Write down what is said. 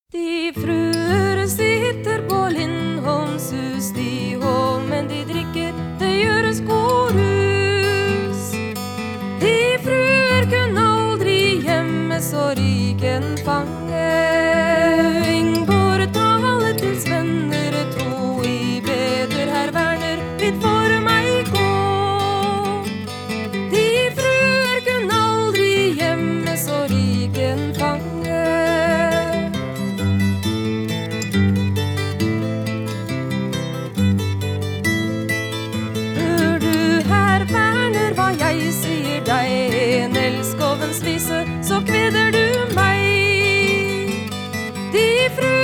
De fruer sitter på Lindholmshus, de hå, men de drikker, det gjøres god rus. De fruer kunne aldri gjemme så riken fange. Ingbord tale til svenner, tro I beder herr Werner, vidt for meg gå. De fruer kunne aldri gjemme så riken fange. Jeg sier deg en elskovens vise, så kveder du meg. De fruer